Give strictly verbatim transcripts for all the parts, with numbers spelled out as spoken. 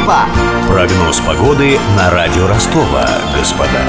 Опа! Прогноз погоды на радио Ростова, господа.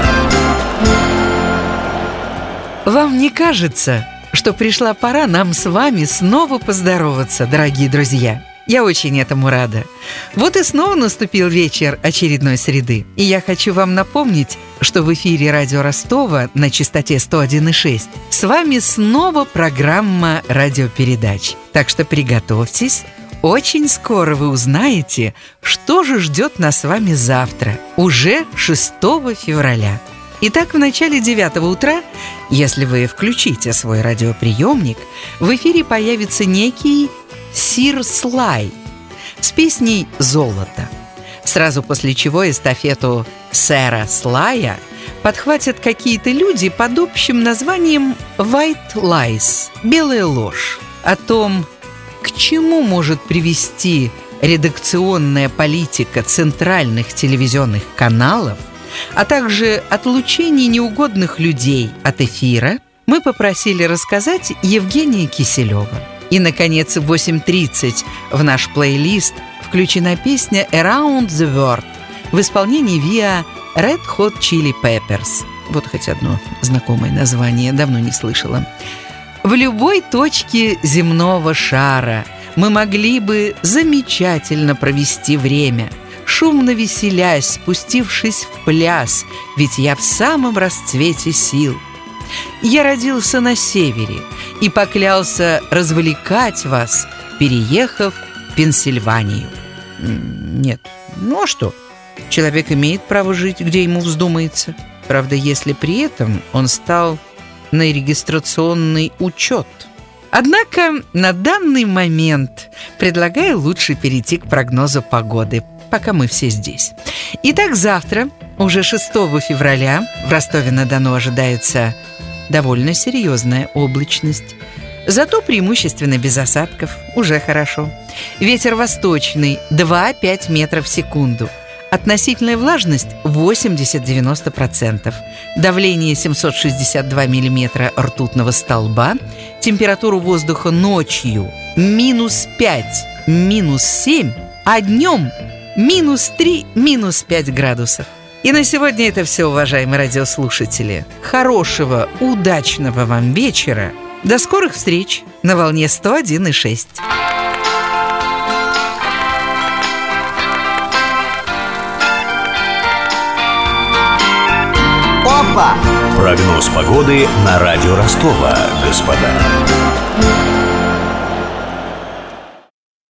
Вам не кажется, что пришла пора нам с вами снова поздороваться, дорогие друзья? Я очень этому рада. Вот и снова наступил вечер очередной среды. И я хочу вам напомнить, что в эфире радио Ростова на частоте сто один и шесть с вами снова программа радиопередач. Так что приготовьтесь. Очень скоро вы узнаете, что же ждет нас с вами завтра, уже шестого февраля. Итак, в начале девятого утра, если вы включите свой радиоприемник, в эфире появится некий Сир Слай с песней «Золото». Сразу после чего эстафету сэра Слая подхватят какие-то люди под общим названием «White Lies» – «Белая ложь». О том, к чему может привести редакционная политика центральных телевизионных каналов, а также отлучение неугодных людей от эфира, мы попросили рассказать Евгения Киселева. И, наконец, в восемь тридцать в наш плейлист включена песня «Around the World» в исполнении Via Red Hot Chili Peppers. Вот хоть одно знакомое название, давно не слышала. В любой точке земного шара мы могли бы замечательно провести время, шумно веселясь, спустившись в пляс, ведь я в самом расцвете сил. Я родился на севере и поклялся развлекать вас, переехав в Пенсильванию. Нет, ну а что? Человек имеет право жить, где ему вздумается. Правда, если при этом он стал на регистрационный учет. Однако на данный момент предлагаю лучше перейти к прогнозу погоды, пока мы все здесь. Итак, завтра, уже шестого февраля, в Ростове-на-Дону ожидается довольно серьезная облачность. Зато преимущественно без осадков, уже хорошо. Ветер восточный два-пять метров в секунду. Относительная влажность восемьдесят-девяносто процентов. Давление семьсот шестьдесят два миллиметра ртутного столба. Температура воздуха ночью минус пять, минус семь, а днем минус три, минус пять градусов. И на сегодня это все, уважаемые радиослушатели. Хорошего, удачного вам вечера. До скорых встреч на волне сто один и шесть. Опа! Прогноз погоды на радио Ростова, господа.